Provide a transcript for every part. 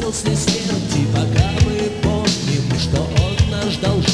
после смерти, пока мы помним, что он наш должник.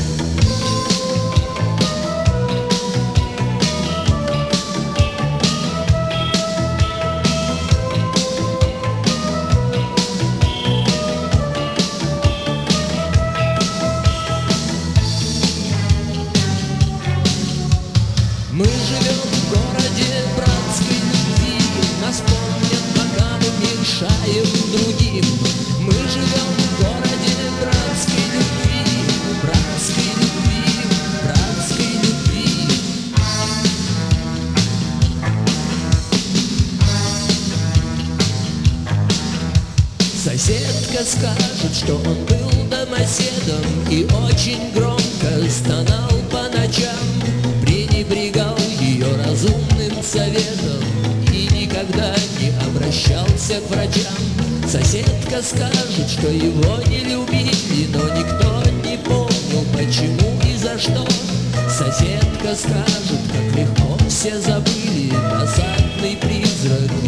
Мы живем в городе братской любви, нас помнят, пока мы мешаем другим. Мы живем в городе братской любви, братской любви, братской любви. Соседка скажет, что он был домоседом и очень громко стонал по ночам, пренебрегал ее разумным советом и никогда не обращался к врачам. Соседка скажет, что его не любили, но никто не помнил, почему и за что. Соседка скажет, как легко все забыли досадный призрак